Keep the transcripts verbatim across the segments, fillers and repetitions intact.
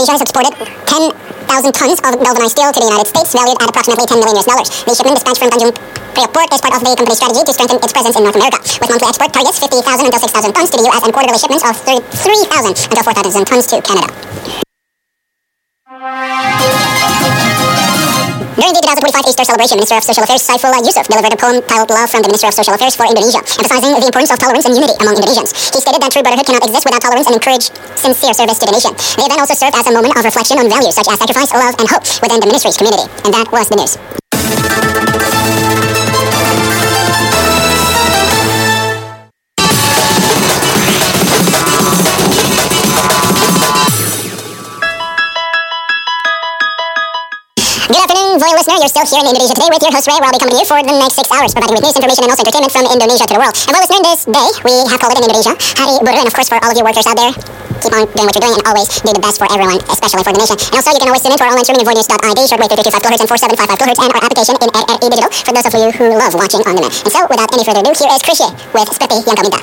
Indonesia has exported ten thousand tons of galvanized steel to the United States, valued at approximately ten million U S dollars. The shipment dispatched from Tanjung Priok Port is part of the company's strategy to strengthen its presence in North America, with monthly export targets fifty thousand until six thousand tons to the U S and quarterly shipments of three thousand until four thousand tons to Canada. During the two thousand twenty-five Easter celebration, Minister of Social Affairs Saifullah Yusuf delivered a poem titled Love from the Minister of Social Affairs for Indonesia, emphasizing the importance of tolerance and unity among Indonesians. He stated that true brotherhood cannot exist without tolerance and encourage sincere service to the nation. The event also served as a moment of reflection on values such as sacrifice, love, and hope within the ministry's community. And that was the news. Good afternoon, Voy listener. You're still here in Indonesia today with your host Ray, where I'll be coming to you for the next six hours, providing with news, information, and also entertainment from Indonesia to the world. And Voy listener, this day, we have called it in Indonesia Hari Buruh, and of course for all of you workers out there, keep on doing what you're doing and always do the best for everyone, especially for the nation. And also, you can always tune in to our online streaming at voy news dot I D, shortwave three two two five kilohertz and four seven five five kilohertz, and our application in R R E Digital for those of you who love watching on demand. And so, without any further ado, here is Krisye with Seperti Yang Kau Minta.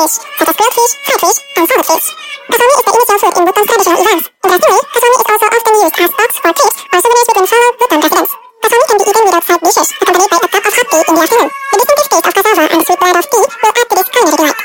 fish, such as grilled fish, fried fish, and salted fish. Kasami is the initial food in Bhutan's traditional events. Interestingly, kasami is also often used as stocks for treats or souvenirs within fellow Bhutan residents. Kasami can be eaten without side dishes, accompanied by a cup of hot tea in the afternoon. The distinctive taste of cassava and the sweet blend of tea will add to this culinary delight.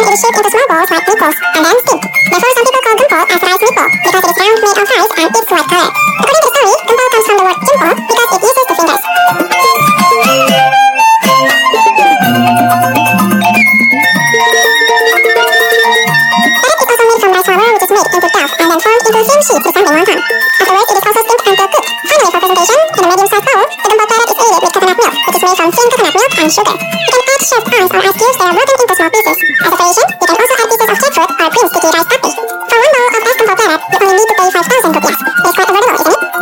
meatballs, and then steamed. Therefore, some people call gumpal as rice meatball because it is round, made of rice, and eats like rare. According to the story, gempol comes from the word jempol because it uses the fingers. Into thin sheets resembling wonton. Afterwards, it is also steamed until cooked. Finally, for presentation, in a medium-sized bowl, the gempol claret is aided with coconut milk, which is made from thin coconut milk and sugar. You can add shaved ice or ice cubes that are broken into small pieces. As decoration, you can also add pieces of jackfruit or cream sticky rice puppy. For one bowl of iced gempol claret, you only need to pay five thousand rupiahs. It is quite affordable, isn't it?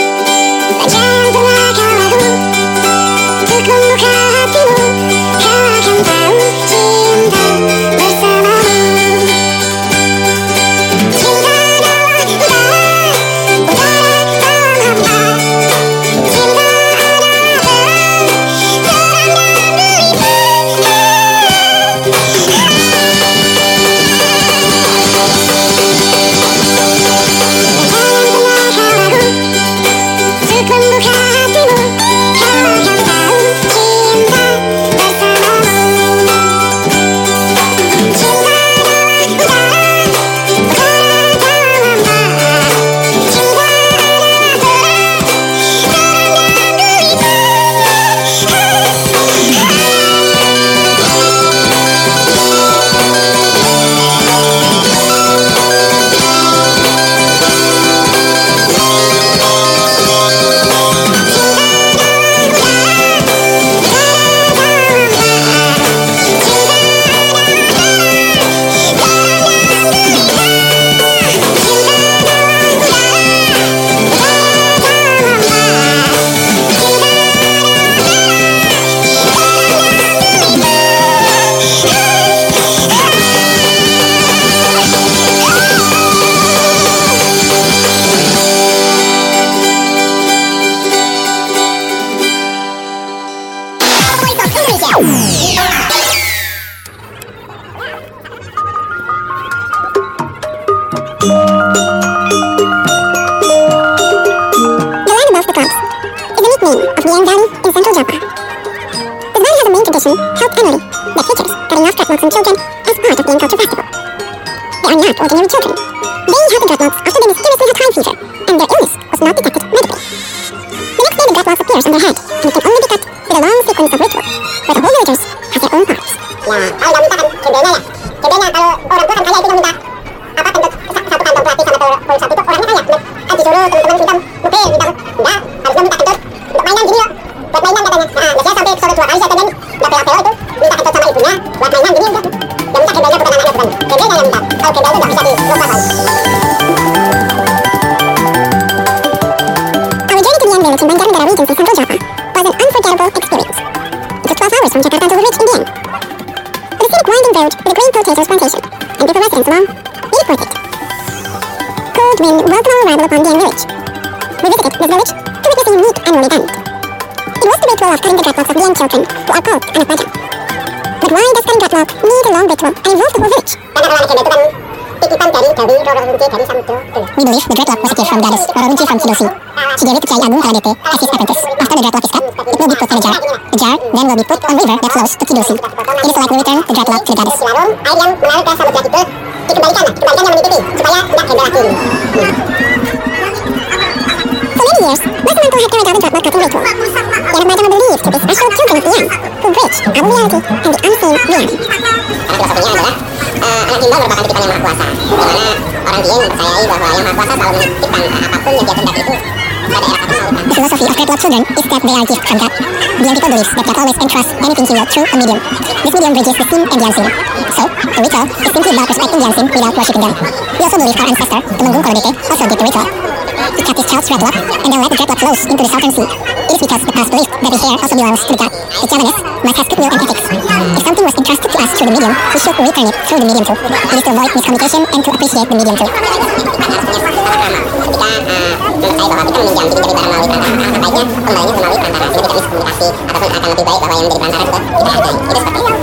Jangan pernah kau ragu untuk membuka hatimu. ordinary children. They had the dreadlocks after they mysteriously had high fever, and their illness was not detected medically. The next day the dreadlocks appears on their head, and it can only be cut with a long sequence of ritual, where the whole villagers have their own parts. Nah, kalau udah minta kan, gedenya ya. Gedenya kalau orang tua kan kaya itu yang minta apa bentuk satu kantong plastik sama full satu itu orangnya kaya. Kan disuruh teman-teman minta mungkin minta enggak, harusnya minta kentut untuk mainan gini loh. Buat mainan katanya. Nah, biasanya sampai episode dua kali saya pengen udah pelo-pelo itu minta kentut sama ibunya buat mainan gini udah. Yang minta gedenya bukan anaknya bukan. Gedenya yang minta. Kalau gede itu nggak bisa dilupakan. Our journey to the young village in Banjarnegara region in Central Java was an unforgettable experience. It took twelve hours from Jakarta to reach Indian. The scenic winding road with a green potatoes plantation, and people residents along, we deported. Cold wind welcomed our arrival upon Dieng village. We visited this village to witness a unique annual event. It was the ritual of cutting the dreadlocks of Dieng children who are called anak bajang. But why does cutting dreadlock need a long ritual and involve the whole village? We believe the dreadlock was a gift from goddess Roro Runci from Kidul Sea. She gave it to Kiai Agung Kaladete as his apprentice. After the dreadlock is cut, it will be put in a jar. The jar then will be put on river that flows to Kidul Sea. It is like we return the dreadlock to the goddess. For many years, Basamanto had carried out the dreadlock cutting ritual. The anak bajang are believed to be special children of the young who bridge our reality and the unseen reality. Karena filosofinya adalah uh, anak gimbal merupakan titipan yang maha kuasa, di mana orang Dieng mempercayai bahwa yang maha kuasa selalu menitipkan uh, apapun yang dia kehendaki itu pada era satu. The philosophy of dreadlock children is that they are gifts from God. Dieng people believes that God always entrusts anything he will through a medium. This medium bridges the seen and the unseen. So, the ritual is simply about respecting the unseen without worshipping them. We also believe our ancestor, Temenggung Kolodete, also did the ritual. He cut his child's dreadlock and then let the dreadlock flows into the southern sea. It is because the past believed that his hair also belongs to the god. The Javanese must have good will and ethics. If something was entrusted to us through the medium, we should return it through the medium too. It is to avoid miscommunication and to appreciate the medium too. Ketika uh, mempercayai bahwa kita meminjam diri dari barang melalui perantara, sebaiknya kembalinya melalui perantara sehingga tidak miskomunikasi ataupun akan lebih baik bahwa yang menjadi perantara juga kita hargai. Itu seperti itu.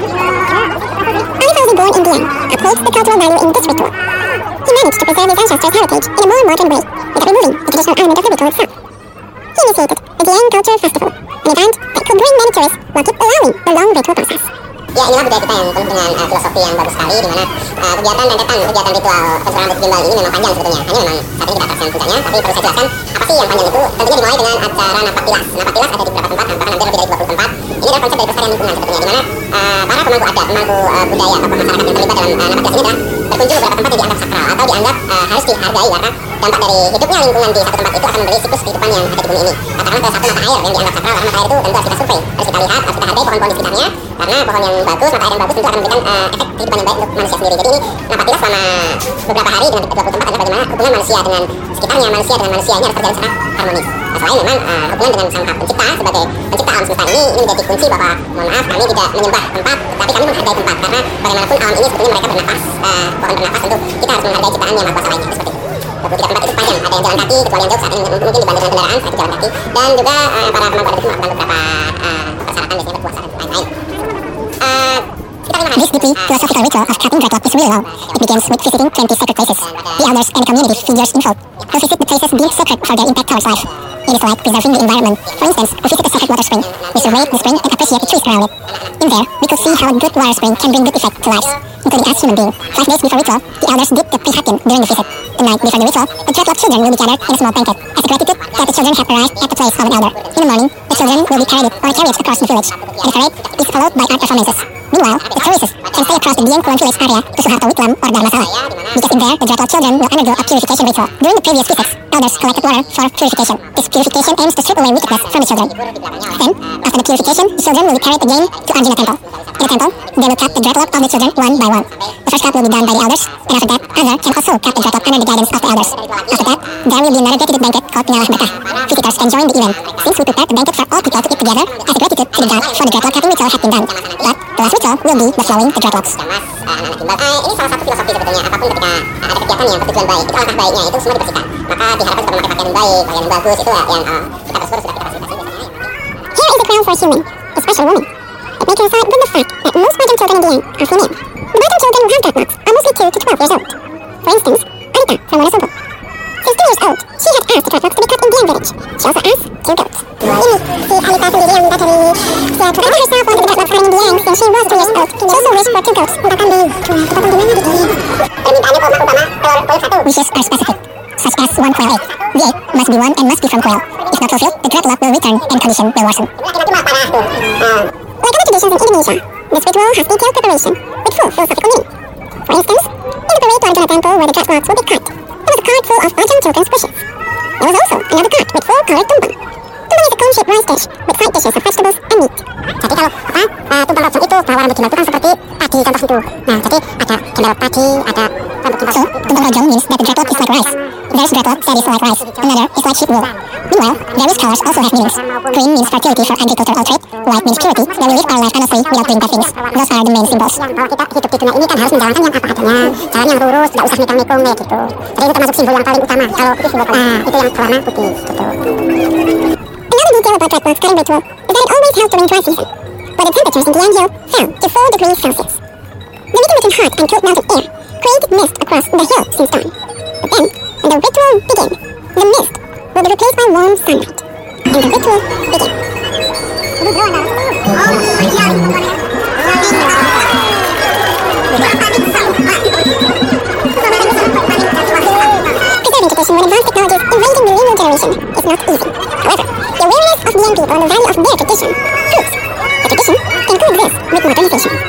Ali Fauzi, born in Dieng, upholds the cultural value in this ritual. He managed to preserve his ancestors' heritage in a more modern way without removing the traditional element of the ritual itself. He initiated the Dieng Culture Festival, an event that could bring many tourists while keep allowing the long ritual process. Ya, inilah budaya kita yang penuh dengan uh, filosofi yang bagus sekali, di mana uh, kegiatan rentetan kegiatan ritual pencukuran rambut gimbal ini memang panjang sebetulnya. Hanya memang saat ini kita atraksi yang puncaknya, tapi perlu saya jelaskan apa sih yang panjang itu. Tentunya dimulai dengan acara napak tilas. Napak tilas ada di beberapa tempat, bahkan hampir lebih dari dua puluh tempat. Ini adalah konsep dari pelestarian lingkungan sebetulnya, di mana uh, para pemangku adat, pemangku uh, budaya ataupun masyarakat yang terlibat dalam uh, napak tilas ini adalah berkunjung beberapa tempat yang dianggap sakral atau dianggap uh, harus dihargai karena dampak dari hidupnya lingkungan di satu tempat itu akan memberi siklus kehidupan yang ada di bumi ini. Katakanlah ke satu mata air yang dianggap sakral, karena mata air itu tentu harus kita survei, harus kita lihat, harus kita hargai pohon-pohon di sekitarnya, karena pohon yang bagus, mata air yang bagus tentu akan memberikan uh, efek kehidupan yang baik untuk manusia sendiri. Jadi ini napak tilas selama beberapa hari dengan dua puluh tempat adalah bagaimana hubungan manusia dengan sekitarnya, manusia dengan manusia ini harus terjalin secara harmonis. Nah, selain memang uh, hubungan dengan sang pencipta sebagai pencipta alam semesta ini, ini menjadi kunci bahwa mohon maaf kami tidak menyembah tempat, tapi kami menghargai tempat, karena bagaimanapun alam ini sebetulnya mereka bernafas, uh, pohon bernafas, tentu kita harus menghargai ciptaan yang maha kuasa lainnya. Itu seperti itu. dua puluh tiga tempat itu panjang, ada yang jalan kaki, kecuali yang jauh saat ini mungkin dibantu dengan kendaraan, saat itu jalan kaki, dan juga uh, para pemangku adat itu melakukan beberapa uh, persyaratan biasanya berpuasa dan lain-lain. Uh, This deeply philosophical ritual of cutting dreadlock is really long. It begins with visiting twenty sacred places. The elders and the community figures involved who visit the places deemed sacred for their impact towards life. It is like preserving the environment. For instance, we visit a sacred water spring. We survey the spring and appreciate the trees around it. In there, we could see how a good water spring can bring good effect to lives, including us human beings. Five days before ritual, the elders did the prihatin during the visit. The night before the ritual, the dreadlock children will be gathered in a small banquet as a gratitude that the children have arrived at the place of an elder. In the morning, the children will be carried or carried across the village, and the parade is followed by art performances. Meanwhile, the tourists can stay across the Dieng Kulon village area to Suharto Witlam or Dharmasala, because in there, the dreadlock children will undergo a purification ritual. During the previous visits, elders collected water for purification. This purification aims to strip away wickedness from the children. Then, after the purification, the children will be carried again to Arjuna temple. In the temple, they will cut the dreadlock of the children one by one. The first cut will be done by the elders, and after that, others can also cut the dreadlock under the guidance of the elders. After that, there will be another gratitude banquet called Pengalah Berkah. Visitors can join the event, since we prepared the banquet for all people to eat together as a gratitude to the god for the dreadlock cutting ritual had been done. But the last ritual will be the flowing the dreadlocks. Anak-anak gimbal, uh, ini salah satu filosofi sebetulnya. Apapun ketika uh, ada kegiatan yang bertujuan baik, itu alangkah baiknya itu semua dibersihkan. Maka diharapkan kita memakai pakaian yang baik, pakaian yang bagus, itu yang uh, kita bersyukur sudah kita fasilitasi. Here is the crown for human, a special woman. It may coincide with the fact that most bottom children in the end are female. The bottom children who have dreadlocks are mostly two to twelve years old. For instance, Arita from Wonosobo. sixteen years old, she had asked the dreadlocks to be cut in Dieng village. She also asked two goats. Ini si Alita sendiri yang minta dari si Turana herself wanted the dreadlocks cutting in Dieng. when she was two years old, she also wished for two goats. Tetapi di, tetapi di mana di? Permintaannya kalau utama telur telur satu. Wishes are specific, such as one quail egg. The egg must be one and must be from quail. If not fulfilled, the dread luck will return and condition will worsen. Like other traditions in Indonesia, this ritual has detailed preparation with full philosophical meaning. For instance, in the parade to Arjuna temple where the dread locks will be cut, there was a cart full of Arjun children's wishes. There was also another cart with full colored tumpang. Tumpang is a cone-shaped rice dish with side dishes of vegetables and meat. Jadi kalau apa uh, tumpang rojong itu bahwa rambut gimbal itu kan seperti padi contoh itu. Nah, jadi ada gimbal padi, ada rambut gimbal. So, tumpang rojong means that the dreadlock is like rice. There's dreadlock that is like rice. Another is like sheep wool. Meanwhile, various colors also have meanings. Green means fertility for agricultural trade. White means purity, that we live our life honestly without doing bad things. Those are the main symbols. Bahwa kita hidup di dunia ini kan harus menjalankan yang apa adanya, jalan yang lurus, tidak usah mikong-mikong kayak gitu. Jadi itu termasuk simbol yang paling utama. Kalau itu simbol ah, itu yang berwarna putih gitu. Another detail about dreadlock's cutting ritual is that it always held during dry season, where the temperatures in Giangjo fell to four degrees Celsius. The meeting between hot and cold melted air created mist across the hill since dawn. But then, when the ritual began, the mist will be replaced by warm sunlight, and the ritual began. Preserving tradition when advanced technologies invading the new generation is not easy. However, the awareness of the young people on the value of their tradition proves that tradition can coexist with modernization.